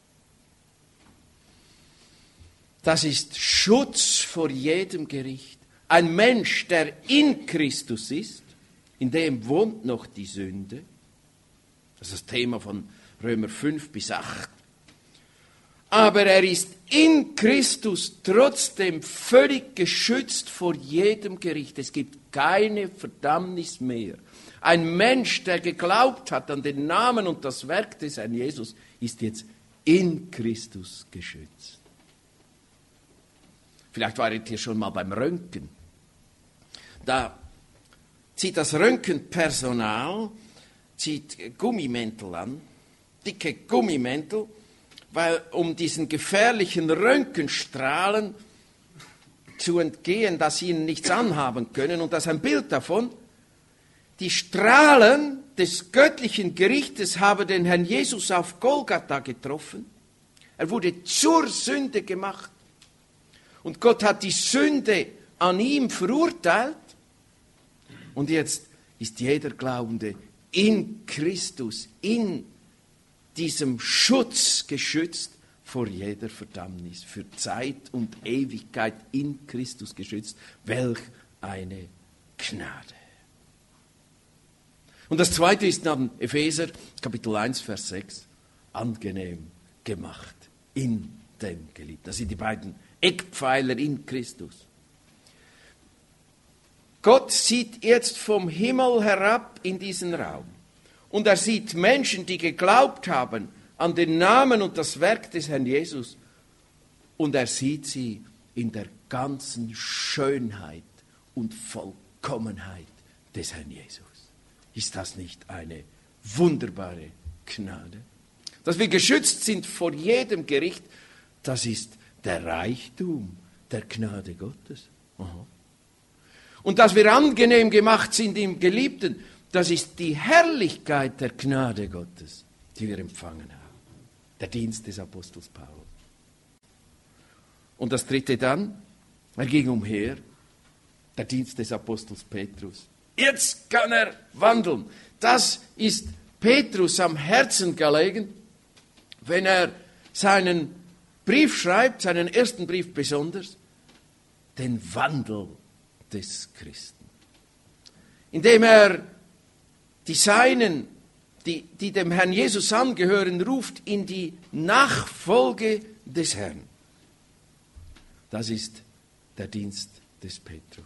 Das ist Schutz vor jedem Gericht. Ein Mensch, der in Christus ist, in dem wohnt noch die Sünde. Das ist das Thema von Römer fünf bis acht. Aber er ist in Christus trotzdem völlig geschützt vor jedem Gericht. Es gibt keine Verdammnis mehr. Ein Mensch, der geglaubt hat an den Namen und das Werk des Herrn Jesus, ist jetzt in Christus geschützt. Vielleicht waret ihr schon mal beim Röntgen. Da zieht das Röntgenpersonal zieht Gummimäntel an, dicke Gummimäntel, weil um diesen gefährlichen Röntgenstrahlen zu entgehen, dass sie ihnen nichts anhaben können. Und das ist ein Bild davon. Die Strahlen des göttlichen Gerichtes haben den Herrn Jesus auf Golgatha getroffen. Er wurde zur Sünde gemacht. Und Gott hat die Sünde an ihm verurteilt. Und jetzt ist jeder Glaubende in Christus, in diesem Schutz geschützt vor jeder Verdammnis, für Zeit und Ewigkeit in Christus geschützt. Welch eine Gnade. Und das Zweite ist dann Epheser, Kapitel eins, Vers sechs, angenehm gemacht in dem Geliebten. Das sind die beiden Eckpfeiler in Christus. Gott sieht jetzt vom Himmel herab in diesen Raum. Und er sieht Menschen, die geglaubt haben an den Namen und das Werk des Herrn Jesus. Und er sieht sie in der ganzen Schönheit und Vollkommenheit des Herrn Jesus. Ist das nicht eine wunderbare Gnade? Dass wir geschützt sind vor jedem Gericht, das ist der Reichtum der Gnade Gottes. Aha. Und dass wir angenehm gemacht sind im Geliebten, das ist die Herrlichkeit der Gnade Gottes, die wir empfangen haben. Der Dienst des Apostels Paulus. Und das dritte dann, er ging umher, der Dienst des Apostels Petrus. Jetzt kann er wandeln. Das ist Petrus am Herzen gelegen, wenn er seinen Brief schreibt, seinen ersten Brief besonders, den Wandel des Christen. Indem er die Seinen, die, die dem Herrn Jesus angehören, ruft in die Nachfolge des Herrn. Das ist der Dienst des Petrus.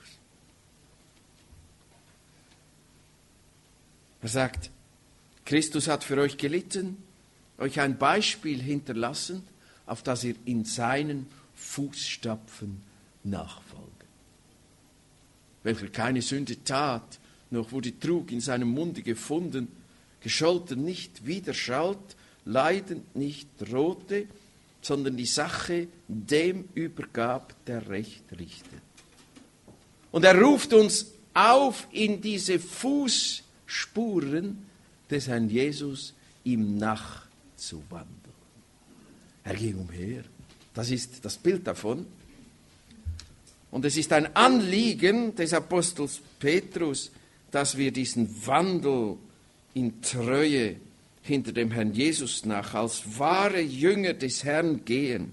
Er sagt, Christus hat für euch gelitten, euch ein Beispiel hinterlassen, auf das ihr in seinen Fußstapfen nachfolgt. Welcher keine Sünde tat, noch wurde Trug in seinem Munde gefunden, gescholten nicht widerschallt, leidend nicht drohte, sondern die Sache dem übergab, der Recht richtet. Und er ruft uns auf, in diese Fußspuren des Herrn Jesus ihm nachzuwandeln. Er ging umher. Das ist das Bild davon. Und es ist ein Anliegen des Apostels Petrus, dass wir diesen Wandel in Treue hinter dem Herrn Jesus nach als wahre Jünger des Herrn gehen.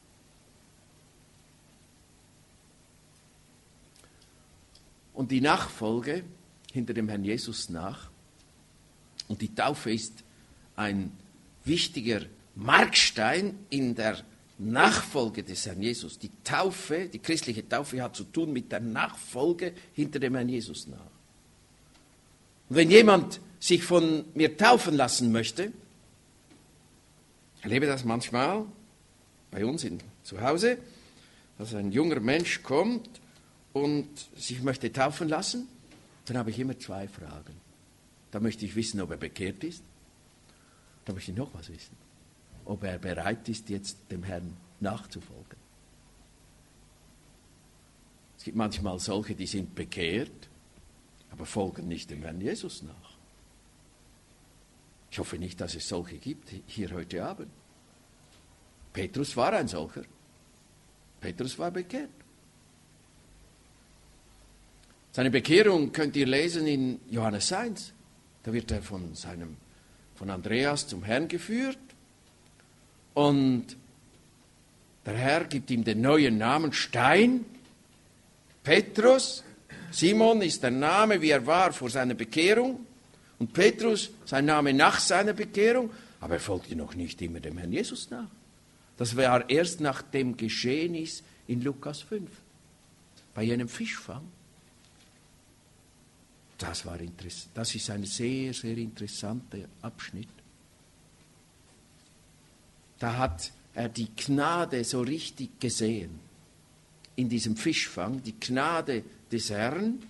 Und die Nachfolge hinter dem Herrn Jesus nach, und die Taufe ist ein wichtiger Markstein in der Nachfolge des Herrn Jesus. Die Taufe, die christliche Taufe hat zu tun mit der Nachfolge hinter dem Herrn Jesus nach. Und wenn jemand sich von mir taufen lassen möchte, ich erlebe das manchmal bei uns in, zu Hause, dass ein junger Mensch kommt und sich möchte taufen lassen, dann habe ich immer zwei Fragen. Da möchte ich wissen, ob er bekehrt ist. Da möchte ich noch was wissen. Ob er bereit ist, jetzt dem Herrn nachzufolgen. Es gibt manchmal solche, die sind bekehrt, aber folgen nicht dem Herrn Jesus nach. Ich hoffe nicht, dass es solche gibt hier heute Abend. Petrus war ein solcher. Petrus war bekehrt. Seine Bekehrung könnt ihr lesen in Johannes eins. Da wird er von, seinem, von Andreas zum Herrn geführt. Und der Herr gibt ihm den neuen Namen Stein. Petrus, Simon ist der Name, wie er war vor seiner Bekehrung. Und Petrus, sein Name nach seiner Bekehrung. Aber er folgte noch nicht immer dem Herrn Jesus nach. Das war erst nach dem Geschehnis in Lukas fünf. Bei jenem Fischfang. Das war interessant. Das ist ein sehr, sehr interessanter Abschnitt. Da hat er die Gnade so richtig gesehen. In diesem Fischfang, die Gnade des Herrn.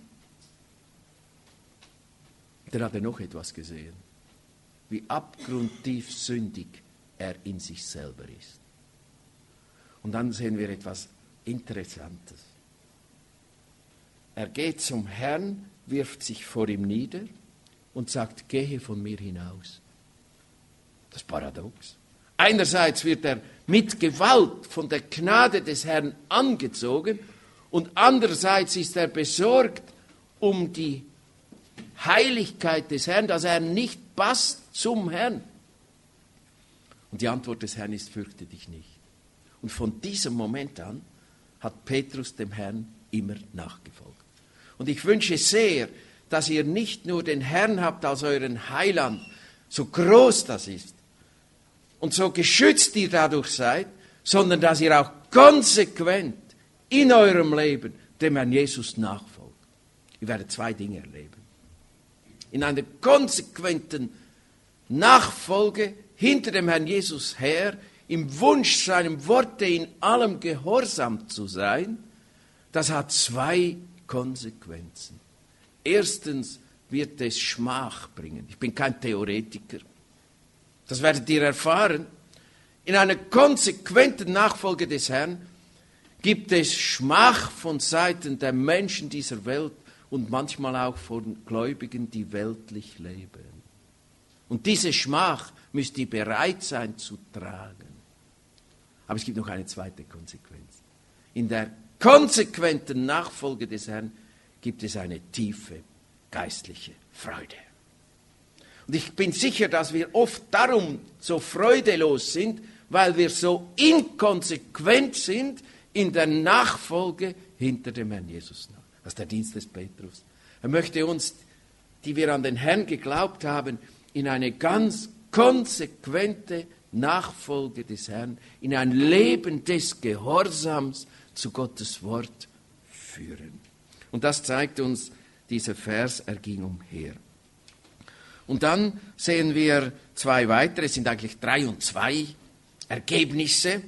Dann hat er noch etwas gesehen. Wie abgrundtief sündig er in sich selber ist. Und dann sehen wir etwas Interessantes. Er geht zum Herrn, wirft sich vor ihm nieder und sagt, gehe von mir hinaus. Das ist paradox. Einerseits wird er mit Gewalt von der Gnade des Herrn angezogen und andererseits ist er besorgt um die Heiligkeit des Herrn, dass er nicht passt zum Herrn. Und die Antwort des Herrn ist, fürchte dich nicht. Und von diesem Moment an hat Petrus dem Herrn immer nachgefolgt. Und ich wünsche sehr, dass ihr nicht nur den Herrn habt als euren Heiland, so groß das ist und so geschützt ihr dadurch seid, sondern dass ihr auch konsequent in eurem Leben dem Herrn Jesus nachfolgt. Ihr werdet zwei Dinge erleben. In einer konsequenten Nachfolge hinter dem Herrn Jesus her, im Wunsch, seinem Worte in allem gehorsam zu sein, das hat zwei Konsequenzen. Erstens wird es Schmach bringen. Ich bin kein Theoretiker. Das werdet ihr erfahren. In einer konsequenten Nachfolge des Herrn gibt es Schmach von Seiten der Menschen dieser Welt und manchmal auch von Gläubigen, die weltlich leben. Und diese Schmach müsst ihr bereit sein zu tragen. Aber es gibt noch eine zweite Konsequenz. In der konsequenten Nachfolge des Herrn gibt es eine tiefe geistliche Freude. Und ich bin sicher, dass wir oft darum so freudelos sind, weil wir so inkonsequent sind in der Nachfolge hinter dem Herrn Jesus nach. Das ist der Dienst des Petrus. Er möchte uns, die wir an den Herrn geglaubt haben, in eine ganz konsequente Nachfolge des Herrn, in ein Leben des Gehorsams zu Gottes Wort führen. Und das zeigt uns dieser Vers, er ging umher. Und dann sehen wir zwei weitere, es sind eigentlich drei und zwei Ergebnisse.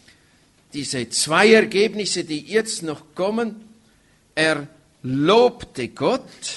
Diese zwei Ergebnisse, die jetzt noch kommen, er lobte Gott,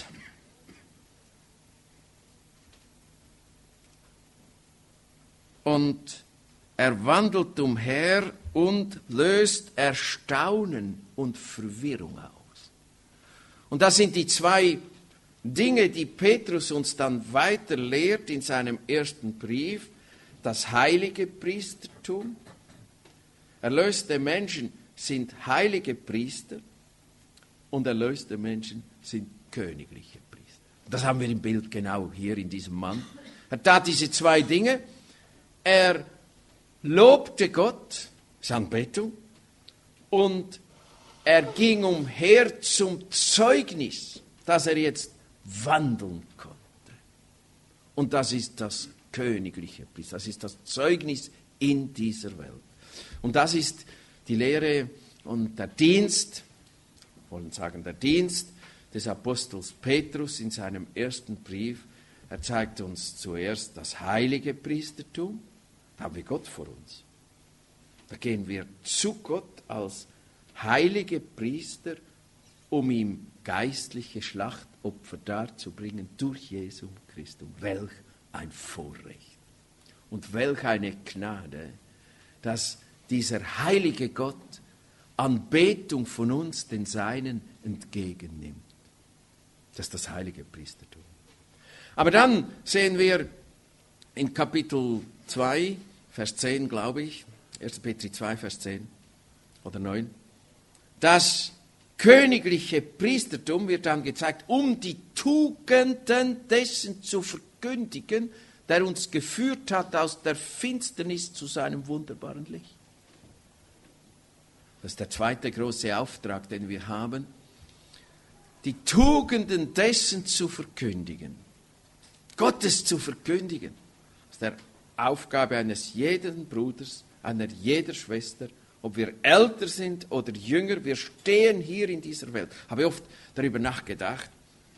und er wandelt umher und löst Erstaunen und Verwirrung aus. Und das sind die zwei Dinge, die Petrus uns dann weiter lehrt in seinem ersten Brief. Das heilige Priestertum. Erlöste Menschen sind heilige Priester und erlöste Menschen sind königliche Priester. Das haben wir im Bild genau hier in diesem Mann. Er tat diese zwei Dinge. Er lobte Gott, Anbetung, und er ging umher zum Zeugnis, dass er jetzt wandeln konnte. Und das ist das königliche Priester, das ist das Zeugnis in dieser Welt. Und das ist die Lehre und der Dienst, wir wollen sagen der Dienst des Apostels Petrus in seinem ersten Brief. Er zeigt uns zuerst das heilige Priestertum. Da haben wir Gott vor uns. Da gehen wir zu Gott als heilige Priester, um ihm geistliche Schlachtopfer darzubringen durch Jesu Christus. Welch ein Vorrecht und welch eine Gnade, dass dieser heilige Gott Anbetung von uns, den Seinen, entgegennimmt. Das ist das heilige Priestertum. Aber dann sehen wir in Kapitel zwei, Vers zehn, glaube ich, erster Petrus zwei, Vers zehn oder neun, das königliche Priestertum wird dann gezeigt, um die Tugenden dessen zu verkündigen, der uns geführt hat aus der Finsternis zu seinem wunderbaren Licht. Das ist der zweite große Auftrag, den wir haben, die Tugenden dessen zu verkündigen, Gottes zu verkündigen. Das ist der Aufgabe eines jeden Bruders, einer jeder Schwester, ob wir älter sind oder jünger, wir stehen hier in dieser Welt. Habe oft darüber nachgedacht,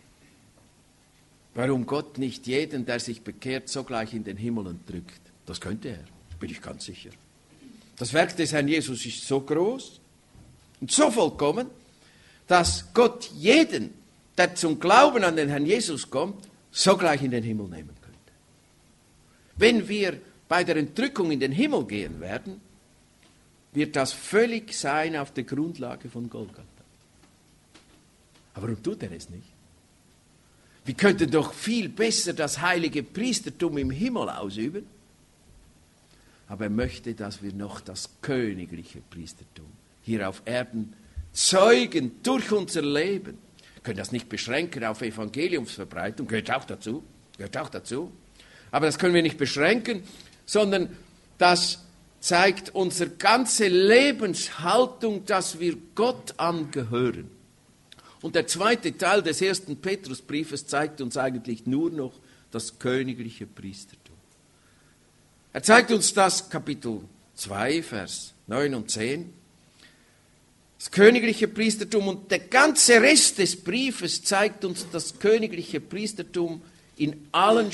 warum Gott nicht jeden, der sich bekehrt, sogleich in den Himmel drückt. Das könnte er, bin ich ganz sicher. Das Werk des Herrn Jesus ist so groß und so vollkommen, dass Gott jeden, der zum Glauben an den Herrn Jesus kommt, sogleich in den Himmel nehmen könnte. Wenn wir bei der Entrückung in den Himmel gehen werden, wird das völlig sein auf der Grundlage von Golgatha. Aber warum tut er es nicht? Wir könnten doch viel besser das heilige Priestertum im Himmel ausüben. Aber er möchte, dass wir noch das königliche Priestertum hier auf Erden zeugen durch unser Leben. Wir können das nicht beschränken auf Evangeliumsverbreitung, gehört auch dazu, gehört auch dazu. Aber das können wir nicht beschränken, sondern das zeigt unsere ganze Lebenshaltung, dass wir Gott angehören. Und der zweite Teil des ersten Petrusbriefes zeigt uns eigentlich nur noch das königliche Priestertum. Er zeigt uns das, Kapitel zwei, Vers neun und zehn. Das königliche Priestertum und der ganze Rest des Briefes zeigt uns das königliche Priestertum in allen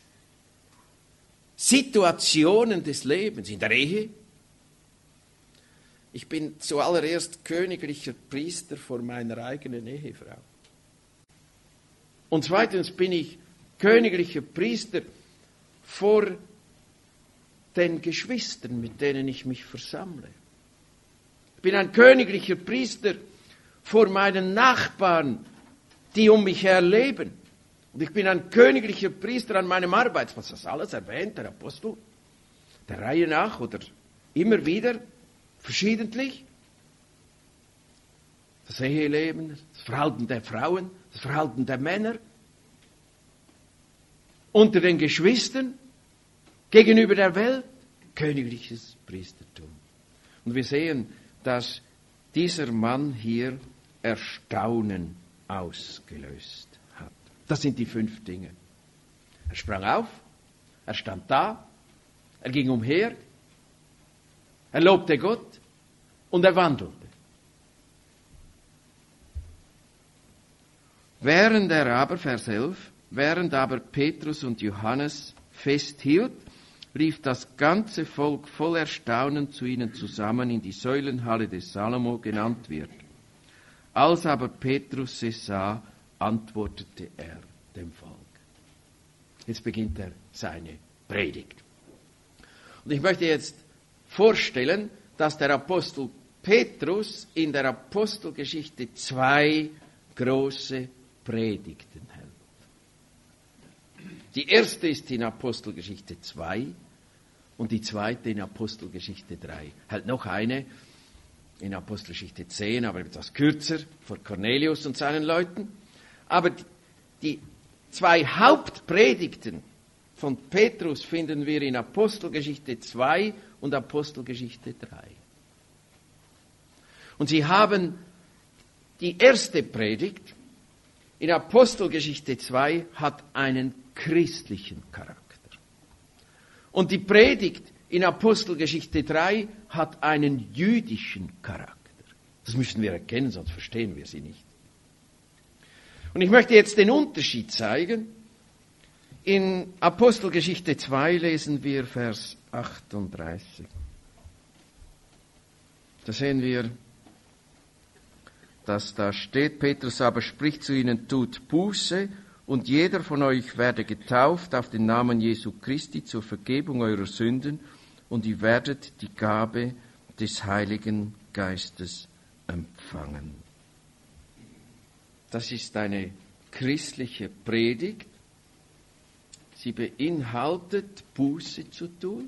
Situationen des Lebens, in der Ehe. Ich bin zuallererst königlicher Priester vor meiner eigenen Ehefrau. Und zweitens bin ich königlicher Priester vor den Geschwistern, mit denen ich mich versammle. Ich bin ein königlicher Priester vor meinen Nachbarn, die um mich her leben. Und ich bin ein königlicher Priester an meinem Arbeitsplatz. Das alles erwähnt der Apostel, der Reihe nach oder immer wieder, verschiedentlich. Das Eheleben, das Verhalten der Frauen, das Verhalten der Männer, unter den Geschwistern, gegenüber der Welt, königliches Priestertum. Und wir sehen, dass dieser Mann hier Erstaunen ausgelöst hat. Das sind die fünf Dinge. Er sprang auf, er stand da, er ging umher, er lobte Gott und er wandelte. Während er aber, Vers elf, während aber Petrus und Johannes festhielt, rief das ganze Volk voll Erstaunen zu ihnen zusammen in die Säulenhalle des Salomo genannt wird. Als aber Petrus es sah, antwortete er dem Volk. Jetzt beginnt er seine Predigt. Und ich möchte jetzt vorstellen, dass der Apostel Petrus in der Apostelgeschichte zwei große Predigten hält. Die erste ist in Apostelgeschichte zwei und die zweite in Apostelgeschichte drei. Hält noch eine in Apostelgeschichte zehn, aber etwas kürzer, vor Cornelius und seinen Leuten. Aber die zwei Hauptpredigten von Petrus finden wir in Apostelgeschichte zwei und Apostelgeschichte drei. Und sie haben die erste Predigt in Apostelgeschichte zwei hat einen christlichen Charakter. Und die Predigt in Apostelgeschichte drei hat einen jüdischen Charakter. Das müssen wir erkennen, sonst verstehen wir sie nicht. Und ich möchte jetzt den Unterschied zeigen. In Apostelgeschichte zwei lesen wir Vers achtunddreißig. Da sehen wir, dass da steht, Petrus aber spricht zu ihnen, tut Buße und jeder von euch werde getauft auf den Namen Jesu Christi zur Vergebung eurer Sünden und ihr werdet die Gabe des Heiligen Geistes empfangen. Das ist eine christliche Predigt. Sie beinhaltet, Buße zu tun.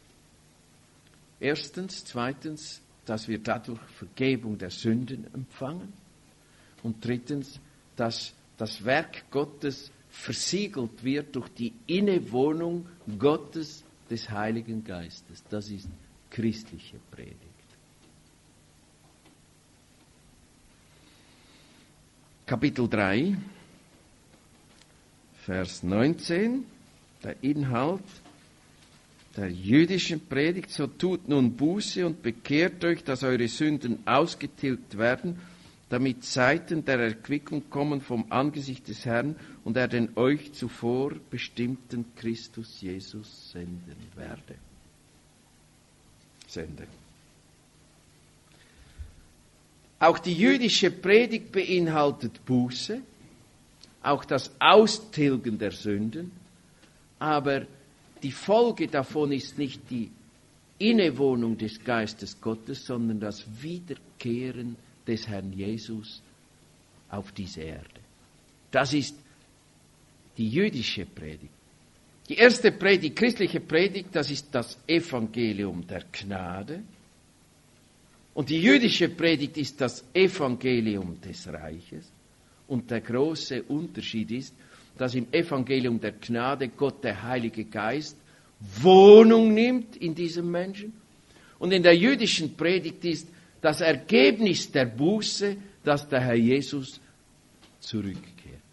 Erstens, zweitens, dass wir dadurch Vergebung der Sünden empfangen. Und drittens, dass das Werk Gottes versiegelt wird durch die Innewohnung Gottes des Heiligen Geistes. Das ist christliche Predigt. Kapitel drei, Vers neunzehn, der Inhalt der jüdischen Predigt: So tut nun Buße und bekehrt euch, dass eure Sünden ausgetilgt werden, damit Zeiten der Erquickung kommen vom Angesicht des Herrn und er den euch zuvor bestimmten Christus Jesus senden werde. Sende. Auch die jüdische Predigt beinhaltet Buße, auch das Austilgen der Sünden, aber die Folge davon ist nicht die Innewohnung des Geistes Gottes, sondern das Wiederkehren des Herrn Jesus auf diese Erde. Das ist die jüdische Predigt. Die erste Predigt, die christliche Predigt, das ist das Evangelium der Gnade. Und die jüdische Predigt ist das Evangelium des Reiches. Und der große Unterschied ist, dass im Evangelium der Gnade Gott, der Heilige Geist, Wohnung nimmt in diesem Menschen. Und in der jüdischen Predigt ist das Ergebnis der Buße, dass der Herr Jesus zurückkehrt.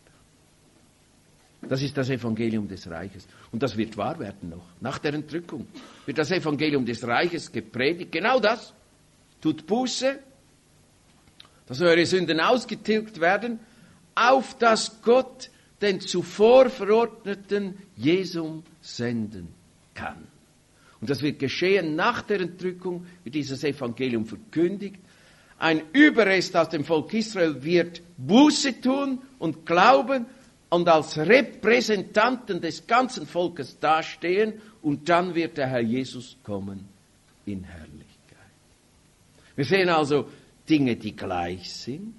Das ist das Evangelium des Reiches. Und das wird wahr werden noch. Nach der Entrückung wird das Evangelium des Reiches gepredigt. Genau das. Tut Buße, dass eure Sünden ausgetilgt werden, auf dass Gott den zuvor verordneten Jesum senden kann. Und das wird geschehen nach der Entrückung, wird dieses Evangelium verkündigt. Ein Überrest aus dem Volk Israel wird Buße tun und glauben und als Repräsentanten des ganzen Volkes dastehen, und dann wird der Herr Jesus kommen in Herrlichkeit. Wir sehen also Dinge, die gleich sind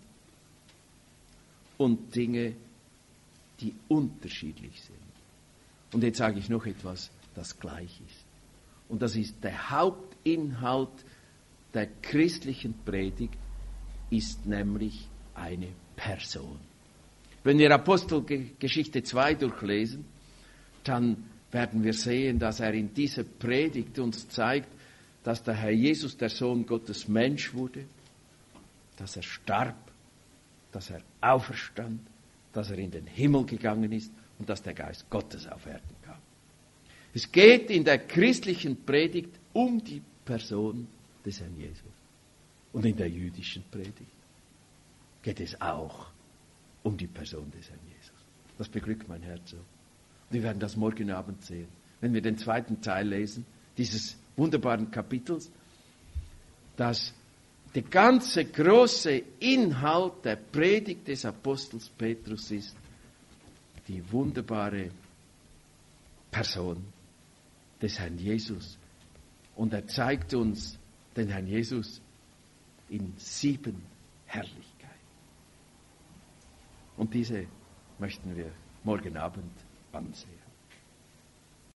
und Dinge, die unterschiedlich sind. Und jetzt sage ich noch etwas, das gleich ist. Und das ist der Hauptinhalt der christlichen Predigt, ist nämlich eine Person. Wenn wir Apostelgeschichte zwei durchlesen, dann werden wir sehen, dass er in dieser Predigt uns zeigt, dass der Herr Jesus, der Sohn Gottes, Mensch wurde, dass er starb, dass er auferstand, dass er in den Himmel gegangen ist und dass der Geist Gottes auf Erden kam. Es geht in der christlichen Predigt um die Person des Herrn Jesus. Und in der jüdischen Predigt geht es auch um die Person des Herrn Jesus. Das beglückt mein Herz so. Und wir werden das morgen Abend sehen, wenn wir den zweiten Teil lesen, dieses wunderbaren Kapitels, dass der ganze große Inhalt der Predigt des Apostels Petrus ist die wunderbare Person des Herrn Jesus. Und er zeigt uns den Herrn Jesus in sieben Herrlichkeiten. Und diese möchten wir morgen Abend ansehen.